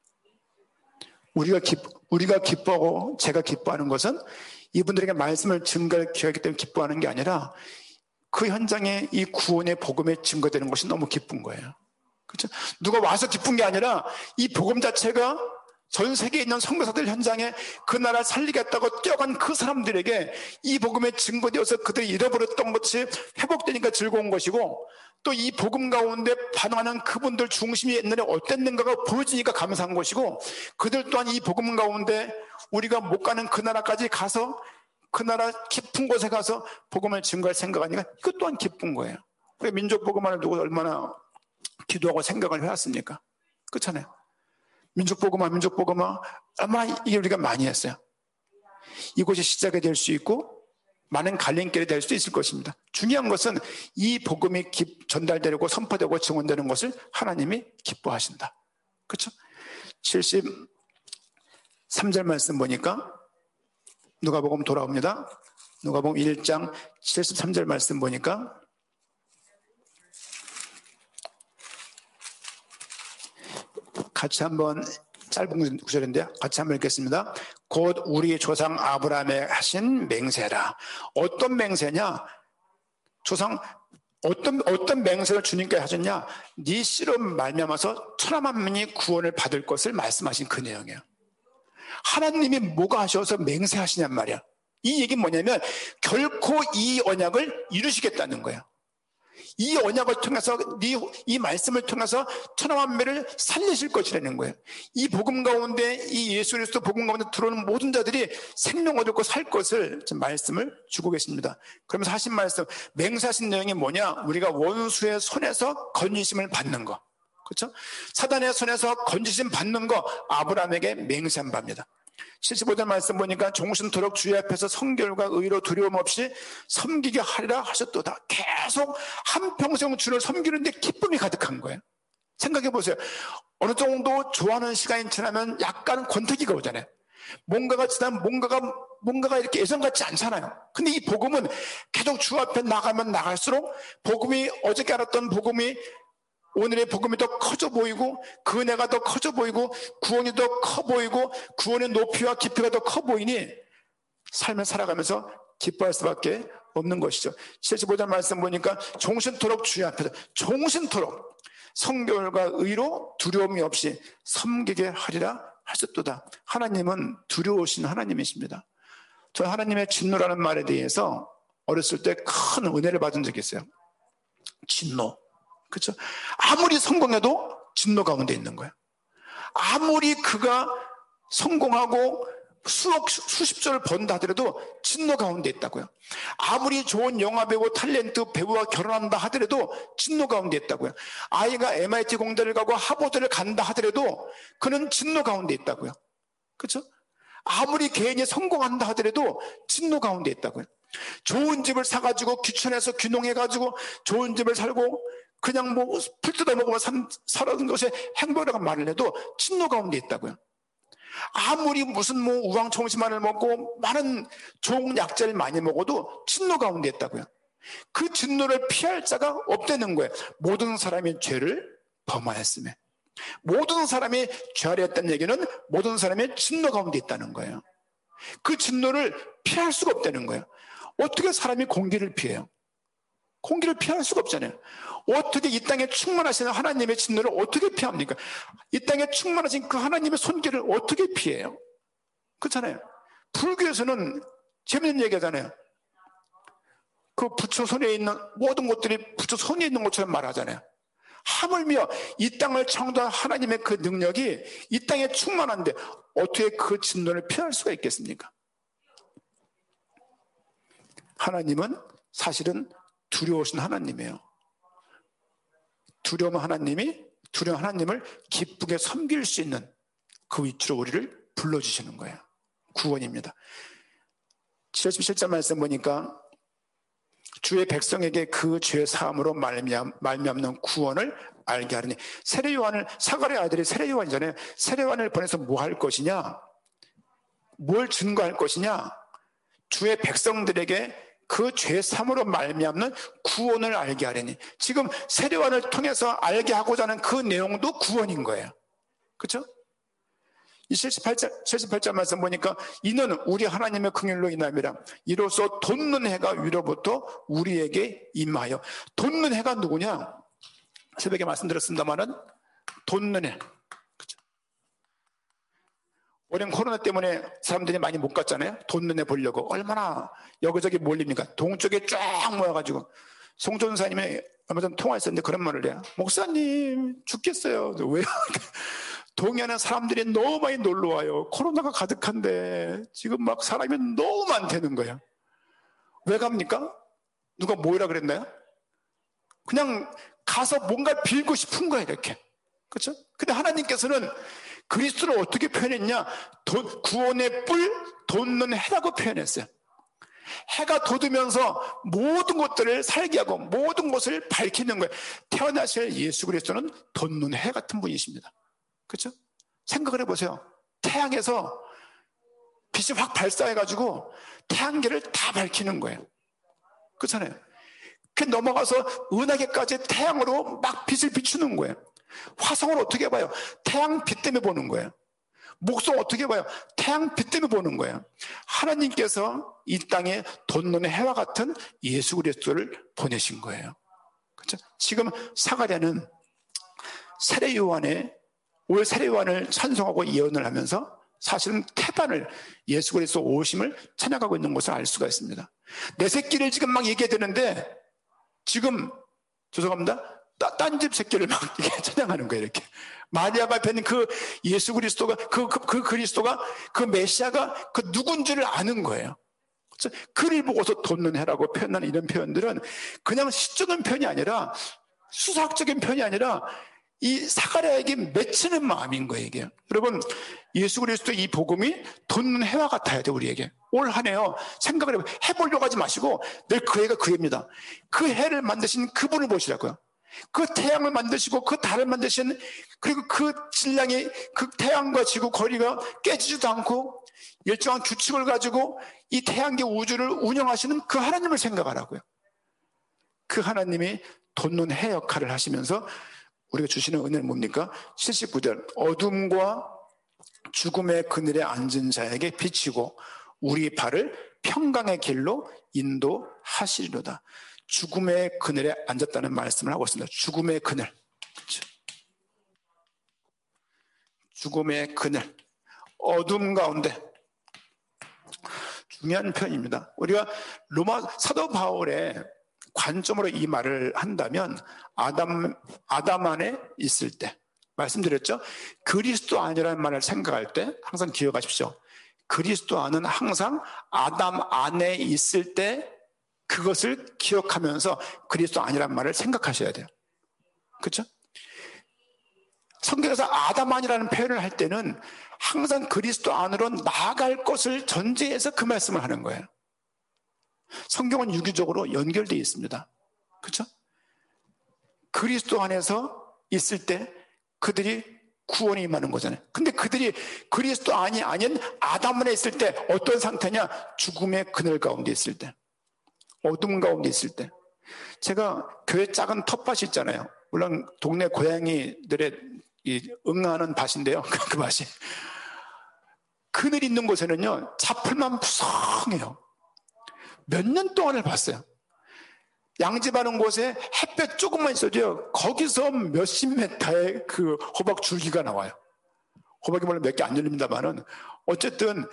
우리가 기뻐하고 제가 기뻐하는 것은 이분들에게 말씀을 증거를 기하기 때문에 기뻐하는 게 아니라 그 현장에 이 구원의 복음에 증거되는 것이 너무 기쁜 거예요. 그렇죠? 누가 와서 기쁜 게 아니라 이 복음 자체가 전 세계에 있는 선교사들 현장에 그 나라 살리겠다고 뛰어간 그 사람들에게 이 복음에 증거되어서 그들이 잃어버렸던 것이 회복되니까 즐거운 것이고, 또 이 복음 가운데 반응하는 그분들 중심이 옛날에 어땠는가가 보여지니까 감사한 것이고, 그들 또한 이 복음 가운데 우리가 못 가는 그 나라까지 가서 그 나라 깊은 곳에 가서 복음을 증거할 생각하니까 이것 또한 기쁜 거예요. 우리 민족 복음화를 두고 얼마나 기도하고 생각을 해왔습니까? 그렇잖아요. 민족 복음화 아마 이게 우리가 많이 했어요. 이곳이 시작이 될 수 있고 많은 갈림길이 될 수도 있을 것입니다. 중요한 것은 이 복음이 전달되고 선포되고 증언되는 것을 하나님이 기뻐하신다. 그렇죠? 73절 말씀 보니까 누가복음 돌아옵니다. 누가복음 1장 73절 말씀 보니까 같이 한번, 짧은 구절인데 같이 한번 읽겠습니다. 곧 우리 조상 아브라함에 하신 맹세라. 어떤 맹세냐? 조상 어떤 맹세를 주님께 하셨냐? 네 씨로 말미암아서 천하만 민이 구원을 받을 것을 말씀하신 그 내용이에요. 하나님이 뭐가 하셔서 맹세하시냔 말이야. 이 얘기는 뭐냐면 결코 이 언약을 이루시겠다는 거예요. 이 언약을 통해서, 이 말씀을 통해서 천하만민을 살리실 것이라는 거예요. 이 복음 가운데, 이 예수 그리스도 복음 가운데 들어오는 모든 자들이 생명 얻고 살 것을 말씀을 주고 계십니다. 그러면서 하신 말씀, 맹세하신 내용이 뭐냐? 우리가 원수의 손에서 건지심을 받는 거, 그렇죠? 사단의 손에서 건지심 받는 거, 아브라함에게 맹세한 바입니다. 75절 말씀 보니까 종신토록 주의 앞에서 성결과 의로 두려움 없이 섬기게 하리라 하셨도다. 계속 한평생 주를 섬기는데 기쁨이 가득한 거예요. 생각해 보세요. 어느 정도 좋아하는 시간이 지나면 약간 권태기가 오잖아요. 뭔가가 지나면 뭔가가 이렇게 예전 같지 않잖아요. 근데 이 복음은 계속 주 앞에 나가면 나갈수록 복음이, 어저께 알았던 복음이 오늘의 복음이 더 커져 보이고, 그 은혜가 더 커져 보이고, 구원이 더 커 보이고, 구원의 높이와 깊이가 더 커 보이니 삶을 살아가면서 기뻐할 수밖에 없는 것이죠. 75절 말씀 보니까 종신토록 주의 앞에서, 종신토록 성결과 의로 두려움이 없이 섬기게 하리라 하셨도다. 하나님은 두려우신 하나님이십니다. 저 하나님의 진노라는 말에 대해서 어렸을 때 큰 은혜를 받은 적이 있어요. 진노. 그렇죠? 아무리 성공해도 진노 가운데 있는 거예요. 아무리 그가 성공하고 수십 조를 번다 하더라도 진노 가운데 있다고요. 아무리 좋은 영화배우, 탤런트 배우와 결혼한다 하더라도 진노 가운데 있다고요. 아이가 MIT 공대를 가고 하버드를 간다 하더라도 그는 진노 가운데 있다고요. 그렇죠? 아무리 개인이 성공한다 하더라도 진노 가운데 있다고요. 좋은 집을 사가지고 귀천해서 귀농해가지고 좋은 집을 살고 그냥 풀 뜯어먹으면 살아는 것에 행복이라고 말을 해도 진노 가운데 있다고요. 아무리 무슨 우황청심만을 먹고 많은 좋은 약재를 많이 먹어도 진노 가운데 있다고요. 그 진노를 피할 자가 없다는 거예요. 모든 사람이 죄를 범하였으며, 모든 사람이 죄를 했다는 얘기는 모든 사람이 진노 가운데 있다는 거예요. 그 진노를 피할 수가 없다는 거예요. 어떻게 사람이 공기를 피해요? 공기를 피할 수가 없잖아요. 어떻게 이 땅에 충만하신 하나님의 진노를 어떻게 피합니까? 이 땅에 충만하신 그 하나님의 손길을 어떻게 피해요? 그렇잖아요. 불교에서는 재밌는 얘기 하잖아요. 그 부처 손에 있는 모든 것들이 부처 손에 있는 것처럼 말하잖아요. 하물며 이 땅을 창조한 하나님의 그 능력이 이 땅에 충만한데 어떻게 그 진노를 피할 수가 있겠습니까? 하나님은 사실은 두려우신 하나님이에요. 두려운 하나님을 기쁘게 섬길 수 있는 그 위치로 우리를 불러주시는 거예요. 구원입니다. 77절 말씀 보니까 주의 백성에게 그 죄 사함으로 말미암는 구원을 알게 하리니, 세례요한을, 사가랴 아들이 세례요한이잖아요. 세례요한을 보내서 뭐 할 것이냐? 뭘 증거할 것이냐? 주의 백성들에게 그 죄삼으로 말미암는 구원을 알게 하려니. 지금 세례요한을 통해서 알게 하고자 하는 그 내용도 구원인 거예요. 그렇죠? 이 78절 말씀 보니까 이는 우리 하나님의 긍휼로 인함이라. 이로써 돋는 해가 위로부터 우리에게 임하여. 돋는 해가 누구냐? 새벽에 말씀드렸습니다마는 돋는 해. 그렇죠? 올해는 코로나 때문에 사람들이 많이 못 갔잖아요. 돋는 해 보려고. 얼마나 여기저기 몰립니까? 동쪽에 쫙 모여가지고. 송전사님이 얼마 전에 통화했었는데 그런 말을 해요. 목사님 죽겠어요. 왜요? 동해는 사람들이 너무 많이 놀러와요. 코로나가 가득한데 지금 막 사람이 너무 많다는 거예요. 왜 갑니까? 누가 모이라 그랬나요? 그냥 가서 뭔가 빌고 싶은 거예요, 이렇게. 그렇죠? 근데 하나님께서는 그리스도를 어떻게 표현했냐? 구원의 뿔, 돋는 해라고 표현했어요. 해가 돋으면서 모든 것들을 살게 하고 모든 것을 밝히는 거예요. 태어나실 예수 그리스도는 돋는 해 같은 분이십니다. 그렇죠? 생각을 해보세요. 태양에서 빛이 확 발사해가지고 태양계를 다 밝히는 거예요. 그렇잖아요. 그 넘어가서 은하계까지 태양으로 막 빛을 비추는 거예요. 화성을 어떻게 봐요? 태양 빛 때문에 보는 거예요. 목성 어떻게 봐요? 태양 빛 때문에 보는 거예요. 하나님께서 이 땅에 돋는 해와 같은 예수 그리스도를 보내신 거예요. 그렇죠? 지금 사가랴는 올 세례요한을 찬송하고 예언을 하면서 사실은 태반을 예수 그리스도 오심을 찬양하고 있는 것을 알 수가 있습니다. 내 새끼를 지금 막 얘기해야 되는데 지금 죄송합니다. 딴 집 새끼를 막 찬양하는 거예요. 이렇게 마리아가 뵌 그 예수 그리스도가 그 그리스도가 그 메시아가 그 누군지를 아는 거예요. 그를 보고서 돋는 해라고 표현하는 이런 표현들은 그냥 시적인 표현이 아니라 수사학적인 표현이 아니라 이 사가랴에게 맺히는 마음인 거예요, 이게. 여러분, 예수 그리스도 이 복음이 돋는 해와 같아야 돼, 우리에게. 올 한 해요. 생각을 해보려고 하지 마시고 늘 그 해가 그 해입니다. 그 해를 만드신 그분을 보시라고요. 그 태양을 만드시고 그 달을 만드신, 그리고 그 질량이 그 태양과 지구 거리가 깨지지도 않고 일정한 규칙을 가지고 이 태양계 우주를 운영하시는 그 하나님을 생각하라고요. 그 하나님이 돋는 해 역할을 하시면서 우리가 주시는 은혜는 뭡니까? 79절 어둠과 죽음의 그늘에 앉은 자에게 비치고 우리 발을 평강의 길로 인도하시리로다. 죽음의 그늘에 앉았다는 말씀을 하고 있습니다. 죽음의 그늘. 그렇죠? 죽음의 그늘. 어둠 가운데. 중요한 표현입니다. 우리가 로마 사도 바울의 관점으로 이 말을 한다면 아담 안에 있을 때 말씀드렸죠. 그리스도 안이라는 말을 생각할 때 항상 기억하십시오. 그리스도 안은 항상 아담 안에 있을 때 그것을 기억하면서 그리스도 안이라는 말을 생각하셔야 돼요. 그렇죠? 성경에서 아담 안이라는 표현을 할 때는 항상 그리스도 안으로 나아갈 것을 전제해서 그 말씀을 하는 거예요. 성경은 유기적으로 연결되어 있습니다. 그렇죠? 그리스도 안에서 있을 때 그들이 구원에 임하는 거잖아요. 근데 그들이 그리스도 안이 아닌 아담 안에 있을 때 어떤 상태냐? 죽음의 그늘 가운데 있을 때, 어둠 가운데 있을 때. 제가 교회 작은 텃밭이 있잖아요. 물론 동네 고양이들의 응하는 밭인데요. 그 밭이 그늘 있는 곳에는요 잡풀만 푸성해요. 몇 년 동안을 봤어요. 양집하는 곳에 햇볕 조금만 있어도요 거기서 몇십 메타의 그 호박 줄기가 나와요. 호박이 물론 몇 개 안 열립니다만은 어쨌든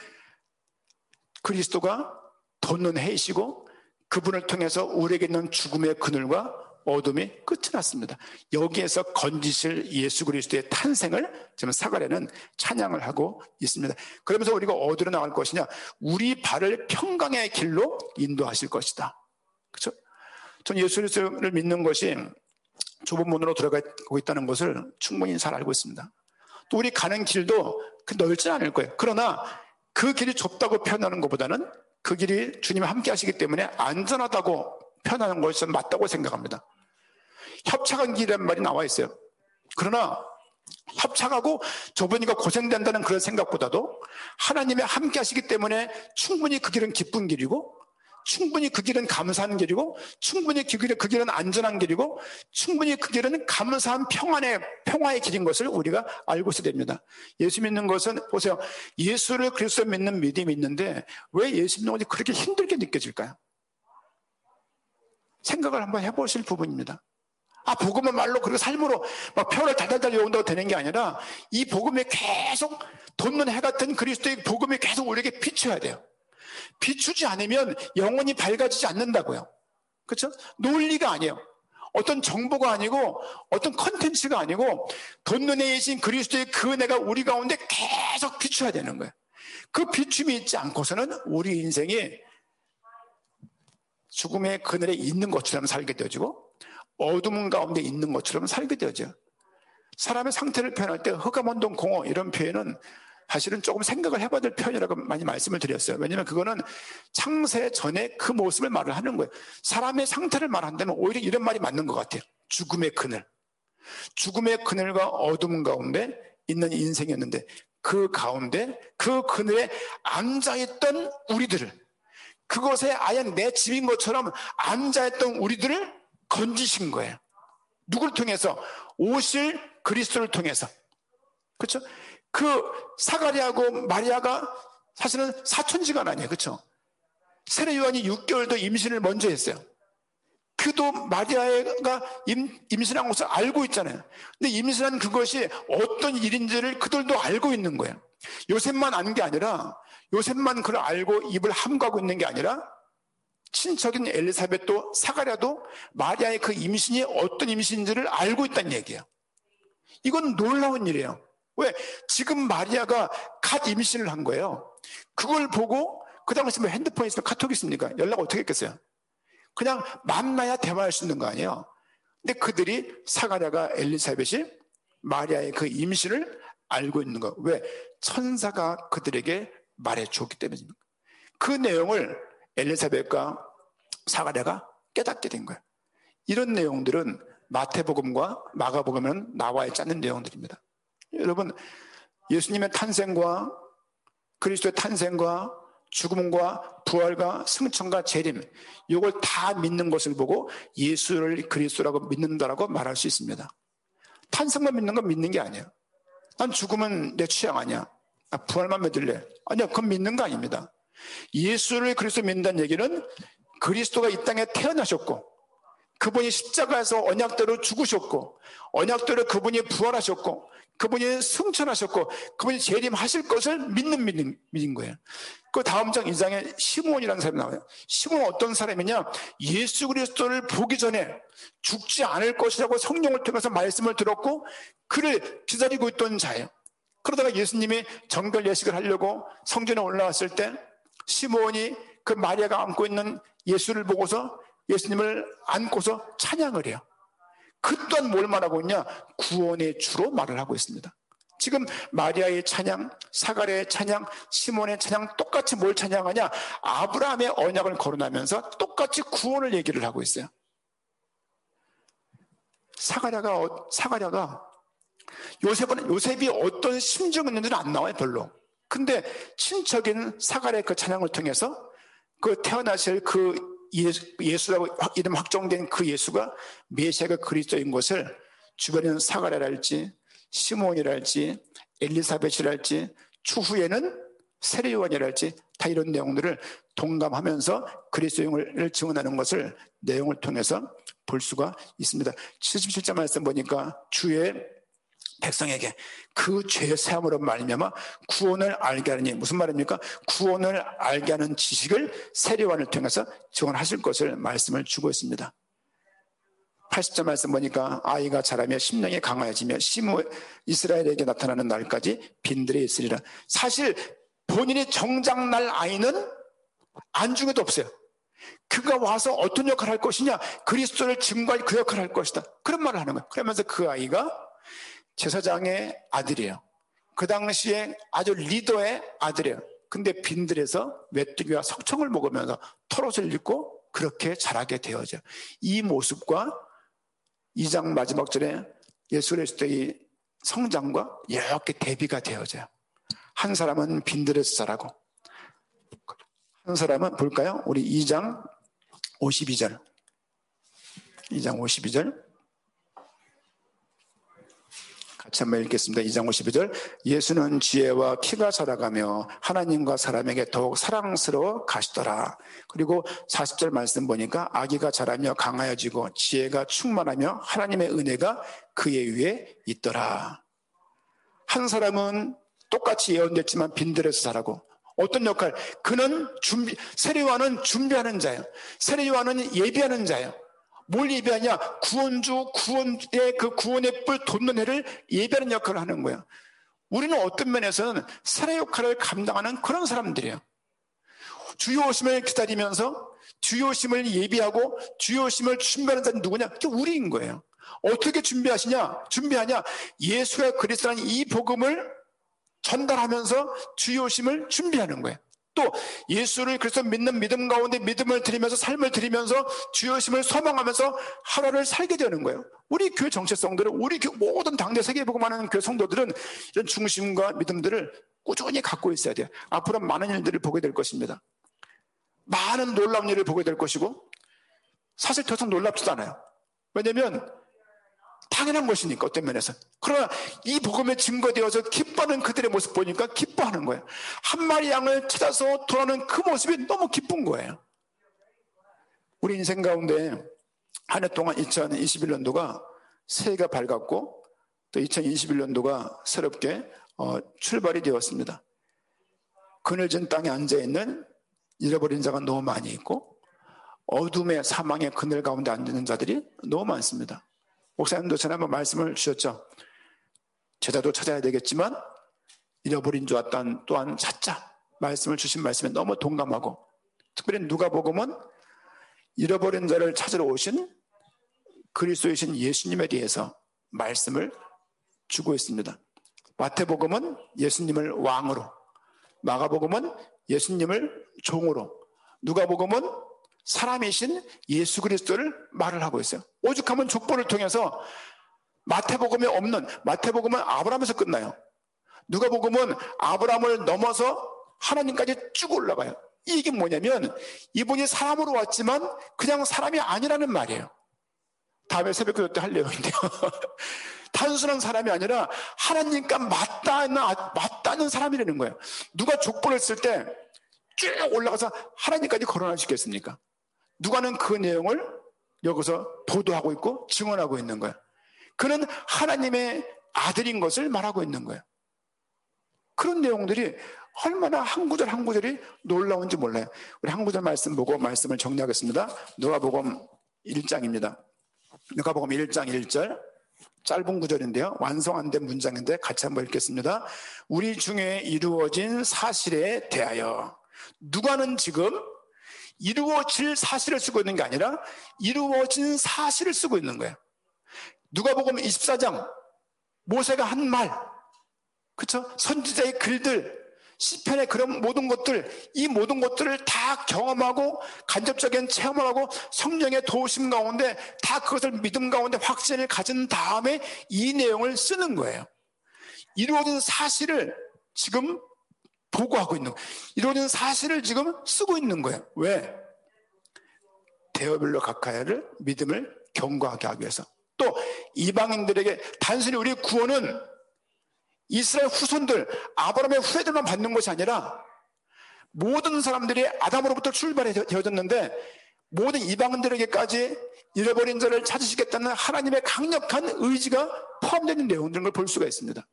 그리스도가 돋는 해이시고 그분을 통해서 우리에게 있는 죽음의 그늘과 어둠이 끝이 났습니다. 여기에서 건지실 예수 그리스도의 탄생을 지금 사가랴는 찬양을 하고 있습니다. 그러면서 우리가 어디로 나갈 것이냐? 우리 발을 평강의 길로 인도하실 것이다. 그렇죠? 전 예수 그리스도를 믿는 것이 좁은 문으로 들어가고 있다는 것을 충분히 잘 알고 있습니다. 또 우리 가는 길도 넓지 않을 거예요. 그러나 그 길이 좁다고 표현하는 것보다는 그 길이 주님이 함께 하시기 때문에 안전하다고 표현하는 것이 맞다고 생각합니다. 협착한 길이라는 말이 나와 있어요. 그러나 협착하고 좁으니까 고생된다는 그런 생각보다도 하나님이 함께 하시기 때문에 충분히 그 길은 기쁜 길이고 충분히 그 길은 감사한 길이고, 충분히 그 길은 안전한 길이고, 충분히 그 길은 감사한 평화의 길인 것을 우리가 알고 있어야 됩니다. 예수 믿는 것은, 보세요. 예수를 그리스도 믿는 믿음이 있는데 왜 예수 믿는 것이 그렇게 힘들게 느껴질까요? 생각을 한번 해보실 부분입니다. 복음은 말로 그리고 삶으로 막 표를 달달달 외운다고 되는 게 아니라 이 복음에 계속 돋는 해 같은 그리스도의 복음이 계속 우리에게 비춰야 돼요. 비추지 않으면 영혼이 밝아지지 않는다고요. 그렇죠? 논리가 아니에요. 어떤 정보가 아니고 어떤 컨텐츠가 아니고 돋는 해이신 그리스도의 그 은혜가 우리 가운데 계속 비춰야 되는 거예요. 그 비춤이 있지 않고서는 우리 인생이 죽음의 그늘에 있는 것처럼 살게 되어지고 어둠 가운데 있는 것처럼 살게 되어져요. 사람의 상태를 표현할 때 흑암운동 공허 이런 표현은 사실은 조금 생각을 해봐야 될 표현이라고 많이 말씀을 드렸어요. 왜냐하면 그거는 창세 전에 그 모습을 말을 하는 거예요. 사람의 상태를 말한다면 오히려 이런 말이 맞는 것 같아요. 죽음의 그늘. 죽음의 그늘과 어둠 가운데 있는 인생이었는데 그 가운데 그 그늘에 앉아있던 우리들을, 그것에 아예 내 집인 것처럼 앉아있던 우리들을 건지신 거예요. 누굴 통해서? 오실 그리스도를 통해서. 그렇죠? 그 사가랴하고 마리아가 사실은 사촌지간 아니에요. 그렇죠? 세례 요한이 6개월도 임신을 먼저 했어요. 그도 마리아가 임신한 것을 알고 있잖아요. 근데 임신한 그것이 어떤 일인지를 그들도 알고 있는 거예요. 요셉만 아는 게 아니라, 요셉만 그걸 알고 입을 함가고 있는 게 아니라 친척인 엘리사벳도 사가랴도 마리아의 그 임신이 어떤 임신인지를 알고 있다는 얘기예요. 이건 놀라운 일이에요. 왜? 지금 마리아가 갓 임신을 한 거예요. 그걸 보고 그 당시 뭐 핸드폰이 있으면 카톡이 있습니까? 연락 어떻게 했겠어요? 그냥 만나야 대화할 수 있는 거 아니에요. 근데 그들이 사가랴가 엘리사벳이 마리아의 그 임신을 알고 있는 거. 왜? 천사가 그들에게 말해줬기 때문입니다. 그 내용을 엘리사벳과 사가랴가 깨닫게 된 거예요. 이런 내용들은 마태복음과 마가복음은 나와 있지 않는 내용들입니다. 여러분, 예수님의 탄생과 그리스도의 탄생과 죽음과 부활과 승천과 재림, 이걸 다 믿는 것을 보고 예수를 그리스도라고 믿는다라고 말할 수 있습니다. 탄생만 믿는 건 믿는 게 아니에요. 난 죽음은 내 취향 아니야. 부활만 믿을래. 아니요, 그건 믿는 거 아닙니다. 예수를 그리스도 믿는다는 얘기는 그리스도가 이 땅에 태어나셨고, 그분이 십자가에서 언약대로 죽으셨고, 언약대로 그분이 부활하셨고, 그분이 승천하셨고, 그분이 재림하실 것을 믿는 거예요. 그 다음 장 2장에 시므온이라는 사람이 나와요. 시므온은 어떤 사람이냐? 예수 그리스도를 보기 전에 죽지 않을 것이라고 성령을 통해서 말씀을 들었고 그를 기다리고 있던 자예요. 그러다가 예수님이 정결 예식을 하려고 성전에 올라왔을 때 시므온이 그 마리아가 안고 있는 예수를 보고서 예수님을 안고서 찬양을 해요. 그 또한 뭘 말하고 있냐? 구원의 주로 말을 하고 있습니다. 지금 마리아의 찬양, 사가랴의 찬양, 시몬의 찬양 똑같이 뭘 찬양하냐? 아브라함의 언약을 거론하면서 똑같이 구원을 얘기를 하고 있어요. 사가랴가 요셉이 어떤 심정이 있는지는 안 나와요, 별로. 근데 친척인 사가랴의 그 찬양을 통해서 그 태어나실 그 예수라고 이름 확정된 그 예수가 메시아가 그리스도인 것을 주변에 있는 사가랴랄지 시몬이랄지 엘리사벳이랄지 추후에는 세례 요한이랄지 다 이런 내용들을 동감하면서 그리스도인을 증언하는 것을 내용을 통해서 볼 수가 있습니다. 77절 말씀 보니까 주의 백성에게 그 죄 사함으로 말미암아 구원을 알게 하느니, 무슨 말입니까? 구원을 알게 하는 지식을 세례 요한을 통해서 증언하실 것을 말씀을 주고 있습니다. 80절 말씀 보니까 아이가 자라며 심령이 강하여지며 이스라엘에게 나타나는 날까지 빈들에 있으리라. 사실 본인이 정작 날 아이는 안중에도 없어요. 그가 와서 어떤 역할을 할 것이냐? 그리스도를 증거할 그 역할을 할 것이다. 그런 말을 하는 거예요. 그러면서 그 아이가 제사장의 아들이에요. 그 당시에 아주 리더의 아들이에요. 근데 빈들에서 메뚜기와 석청을 먹으면서 털옷을 입고 그렇게 자라게 되어져. 이 모습과 2장 마지막 절에 예수 그리스도의 성장과 이렇게 대비가 되어져요. 한 사람은 빈들에서 자라고, 한 사람은 볼까요? 우리 2장 52절. 2장 52절. 같이 한번 읽겠습니다. 2장 52절. 예수는 지혜와 키가 자라가며 하나님과 사람에게 더욱 사랑스러워 가시더라. 그리고 40절 말씀 보니까 아기가 자라며 강하여지고 지혜가 충만하며 하나님의 은혜가 그의 위에 있더라. 한 사람은 똑같이 예언됐지만 빈들에서 자라고, 어떤 역할? 그는 세례요한은 준비하는 자예요. 세례요한은 예비하는 자예요. 뭘 예비하냐? 구원의 그 구원의 뿔 돋는 해를 예비하는 역할을 하는 거예요. 우리는 어떤 면에서는 세례 역할을 감당하는 그런 사람들이에요. 주의 오심을 기다리면서 주의 오심을 예비하고 주의 오심을 준비하는 자는 누구냐? 그게 우리인 거예요. 어떻게 준비하냐? 예수가 그리스도라는 이 복음을 전달하면서 주의 오심을 준비하는 거예요. 또 예수를 그래서 믿는 믿음 가운데 믿음을 드리면서 삶을 드리면서 주의 오심을 소망하면서 하루를 살게 되는 거예요. 우리 교회 정체성들은, 우리 모든 당대 세계복음하는 교회 성도들은 이런 중심과 믿음들을 꾸준히 갖고 있어야 돼요. 앞으로 많은 일들을 보게 될 것입니다. 많은 놀라운 일을 보게 될 것이고, 사실 더 이상 놀랍지도 않아요. 왜냐하면 당연한 것이니까, 어떤 면에서. 그러나 이 복음에 증거되어서 기뻐하는 그들의 모습 보니까 기뻐하는 거예요. 한 마리 양을 찾아서 돌아오는 그 모습이 너무 기쁜 거예요. 우리 인생 가운데 한 해 동안 2021년도가 새해가 밝았고 또 2021년도가 새롭게 출발이 되었습니다. 그늘진 땅에 앉아있는 잃어버린 자가 너무 많이 있고 어둠의 사망의 그늘 가운데 앉는 자들이 너무 많습니다. 목사님도 전에 한번 말씀을 주셨죠. 제자도 찾아야 되겠지만 잃어버린 자 또한 찾자, 말씀을 주신 말씀에 너무 동감하고, 특별히 누가복음은 잃어버린 자를 찾으러 오신 그리스도이신 예수님에 대해서 말씀을 주고 있습니다. 마태복음은 예수님을 왕으로, 마가복음은 예수님을 종으로, 누가복음은 사람이신 예수 그리스도를 말을 하고 있어요. 오죽하면 족보를 통해서 마태복음에 없는, 마태복음은 아브라함에서 끝나요. 누가복음은 아브라함을 넘어서 하나님까지 쭉 올라가요. 이게 뭐냐면 이분이 사람으로 왔지만 그냥 사람이 아니라는 말이에요. 다음에 새벽기도 때 할 내용인데요. 단순한 사람이 아니라 하나님과 맞닿는 사람이라는 거예요. 누가 족보를 쓸 때 쭉 올라가서 하나님까지 거론할 수 있겠습니까? 누가는 그 내용을 여기서 보도하고 있고 증언하고 있는 거예요. 그는 하나님의 아들인 것을 말하고 있는 거예요. 그런 내용들이 얼마나 한 구절 한 구절이 놀라운지 몰라요. 우리 한 구절 말씀 보고 말씀을 정리하겠습니다. 누가복음 1장입니다. 누가복음 1장 1절, 짧은 구절인데요. 완성 안 된 문장인데 같이 한번 읽겠습니다. 우리 중에 이루어진 사실에 대하여. 누가는 지금 이루어질 사실을 쓰고 있는 게 아니라 이루어진 사실을 쓰고 있는 거예요. 누가복음 24장, 모세가 한 말, 그렇죠? 선지자의 글들, 시편의 그런 모든 것들, 이 모든 것들을 다 경험하고 간접적인 체험을 하고 성령의 도우심 가운데 다 그것을 믿음 가운데 확신을 가진 다음에 이 내용을 쓰는 거예요. 이루어진 사실을 지금 보고하고 있는 거예요. 이루어진 사실을 지금 쓰고 있는 거예요. 왜? 대어별로 각하야를 믿음을 견고하게 하기 위해서. 또 이방인들에게 단순히 우리 구원은 이스라엘 후손들, 아브라함의 후예들만 받는 것이 아니라 모든 사람들이 아담으로부터 출발이 되어졌는데 모든 이방인들에게까지 잃어버린 자를 찾으시겠다는 하나님의 강력한 의지가 포함되는 내용들을 볼 수가 있습니다.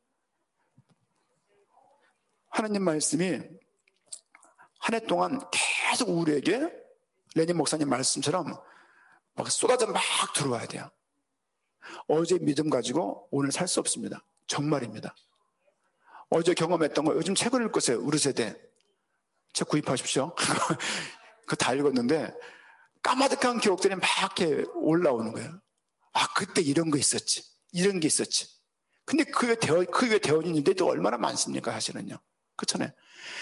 하나님 말씀이 한 해 동안 계속 우리에게 레닌 목사님 말씀처럼 막 쏟아져 막 들어와야 돼요. 어제 믿음 가지고 오늘 살 수 없습니다. 정말입니다. 어제 경험했던 거 요즘 책을 읽으세요. 우리 세대 책 구입하십시오. 그거 다 읽었는데 까마득한 기억들이 막 이렇게 올라오는 거예요. 아, 그때 이런 거 있었지, 이런 게 있었지. 근데 그 위에 되어진 일들이 얼마나 많습니까? 사실은요. 그렇잖아요.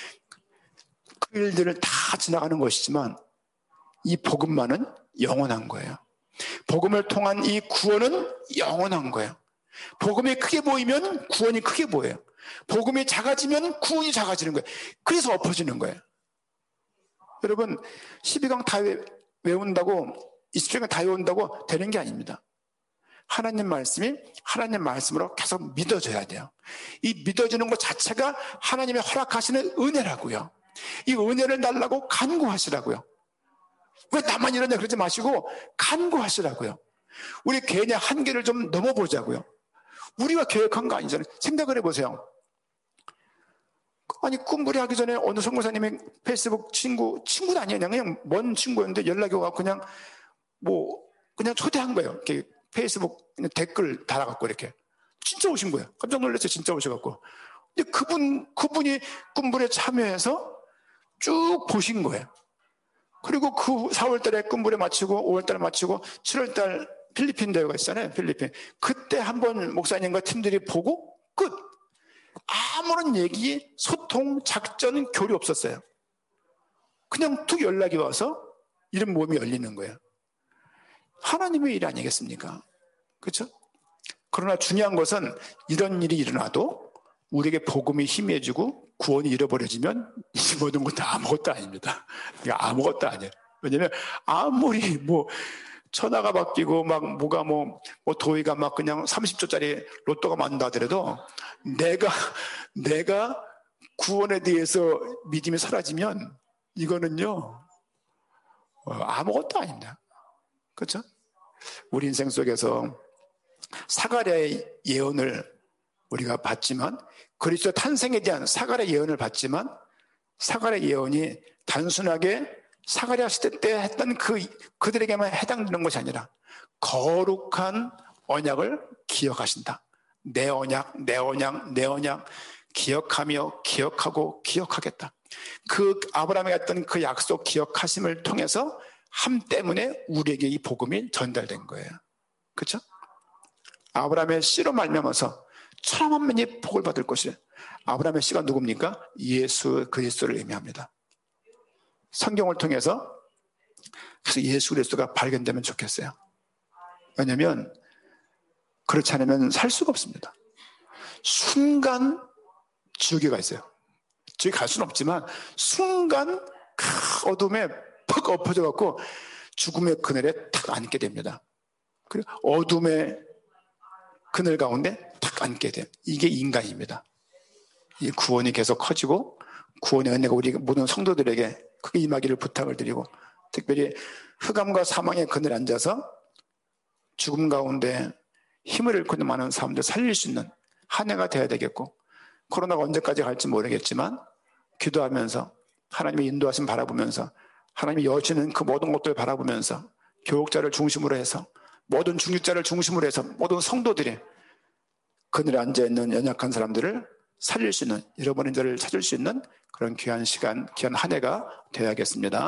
그 일들을 다 지나가는 것이지만 이 복음만은 영원한 거예요. 복음을 통한 이 구원은 영원한 거예요. 복음이 크게 보이면 구원이 크게 보여요. 복음이 작아지면 구원이 작아지는 거예요. 그래서 엎어지는 거예요. 여러분 12강 다 외운다고 27강 다 외운다고 되는 게 아닙니다. 하나님 말씀이 하나님 말씀으로 계속 믿어져야 돼요. 이 믿어지는 것 자체가 하나님이 허락하시는 은혜라고요. 이 은혜를 달라고 간구하시라고요. 왜 나만 이러냐 그러지 마시고 간구하시라고요. 우리 개인의 한계를 좀 넘어보자고요. 우리가 계획한 거 아니잖아요. 생각을 해보세요. 아니 꿈부리 하기 전에 어느 선교사님이 페이스북 친구는 아니에요. 그냥 먼 친구였는데 연락이 와서 그냥 초대한 거예요. 이렇게 페이스북 댓글 달아갖고 이렇게 진짜 오신 거예요. 깜짝 놀랐어요. 진짜 오셔갖고. 근데 그분이 꿈부리에 참여해서 쭉 보신 거예요. 그리고 그 4월달에 꿈부리 마치고 5월달에 마치고 7월달 필리핀 대회가 있잖아요. 필리핀. 그때 한번 목사님과 팀들이 보고 끝. 아무런 얘기, 소통, 작전, 교류 없었어요. 그냥 툭 연락이 와서 이런 모임이 열리는 거예요. 하나님의 일 아니겠습니까? 그렇죠? 그러나 중요한 것은 이런 일이 일어나도 우리에게 복음이 희미해지고 구원이 잃어버려지면 이 모든 건 다 아무것도 아닙니다. 아무것도 아니에요. 왜냐면 아무리 천하가 바뀌고 뭐가 도의가 그냥 30조짜리 로또가 맞는다 하더라도 내가 구원에 대해서 믿음이 사라지면 이거는요 아무것도 아닙니다. 그렇죠? 우리 인생 속에서 사가랴의 예언을 우리가 봤지만 그리스도 탄생에 대한 사가랴의 예언을 봤지만 사가랴의 예언이 단순하게 사가랴 시대 때 했던 그들에게만 해당되는 것이 아니라 거룩한 언약을 기억하신다. 내 언약 기억하며 기억하고 기억하겠다. 그 아브라함에게 했던 그 약속 기억하심을 통해서 함 때문에 우리에게 이 복음이 전달된 거예요. 그렇죠? 아브라함의 씨로 말미암아서 천만 명이 복을 받을 것이래. 아브라함의 씨가 누굽니까? 예수 그리스도를 의미합니다. 성경을 통해서 그래서 예수 그리스도가 발견되면 좋겠어요. 왜냐하면 그렇지 않으면 살 수가 없습니다. 순간 지옥에 가 있어요. 지옥에 갈 수는 없지만 순간 어둠에 퍽 엎어져 갖고 죽음의 그늘에 탁 앉게 됩니다. 그리고 어둠의 그늘 가운데 탁 앉게 돼요. 이게 인간입니다. 이 구원이 계속 커지고 구원의 은혜가 우리 모든 성도들에게 크게 임하기를 부탁을 드리고 특별히 흑암과 사망의 그늘에 앉아서 죽음 가운데 힘을 잃고 있는 많은 사람들 살릴 수 있는 한 해가 돼야 되겠고 코로나가 언제까지 갈지 모르겠지만 기도하면서 하나님의 인도하심 바라보면서 하나님이 여시는 그 모든 것들을 바라보면서 교육자를 중심으로 해서 모든 중직자를 중심으로 해서 모든 성도들이 그늘에 앉아있는 연약한 사람들을 살릴 수 있는 잃어버린 자를 찾을 수 있는 그런 귀한 시간, 귀한 한 해가 되어야겠습니다.